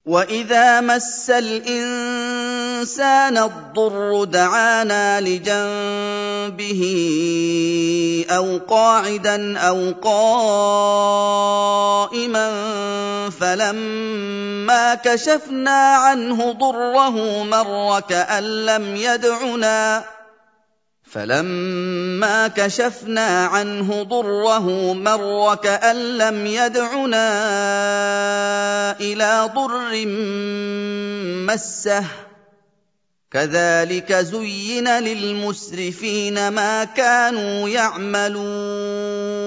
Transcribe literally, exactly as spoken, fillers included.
وَإِذَا مَسَّ الْإِنسَانَ الضُّرُّ دَعَانَا لِجَنبِهِ أَوْ قَاعِدًا أَوْ قَائِمًا فَلَمَّا كَشَفْنَا عَنْهُ ضُرَّهُ مَرَّ كَأَن لَّمْ يَدْعُنَا فَلَمَّا كَشَفْنَا عَنْهُ ضُرَّهُ مَرَّ كَأَن لَّمْ يَدْعُنَا إِلَىٰ ضُرٍّ مَّسَّهُ ۚ كَذَٰلِكَ زُيِّنَ لِلْمُسْرِفِينَ مَا كَانُوا يَعْمَلُونَ